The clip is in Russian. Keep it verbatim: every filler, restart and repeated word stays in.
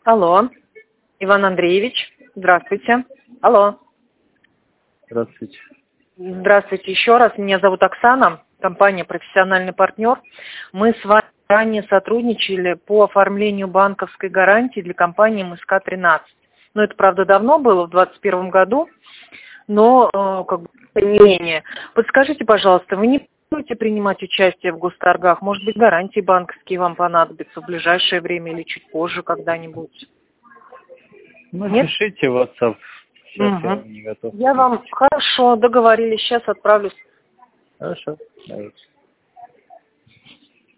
Алло, Иван Андреевич, здравствуйте. Алло. Здравствуйте. Здравствуйте еще раз. Меня зовут Оксана, компания «Профессиональный партнер». Мы с вами ранее сотрудничали по оформлению банковской гарантии для компании эм эс ка тринадцать. Но это, правда, давно было, в двадцать первом году, но э, как бы не менее. Подскажите, пожалуйста, вы не будете принимать участие в госторгах? Может быть, гарантии банковские вам понадобятся в ближайшее время или чуть позже когда-нибудь? Ну, Нет? пишите в WhatsApp. Сейчас Угу. я не готов. Я вам... Хорошо, договорились. Сейчас отправлюсь. Хорошо. Давайте.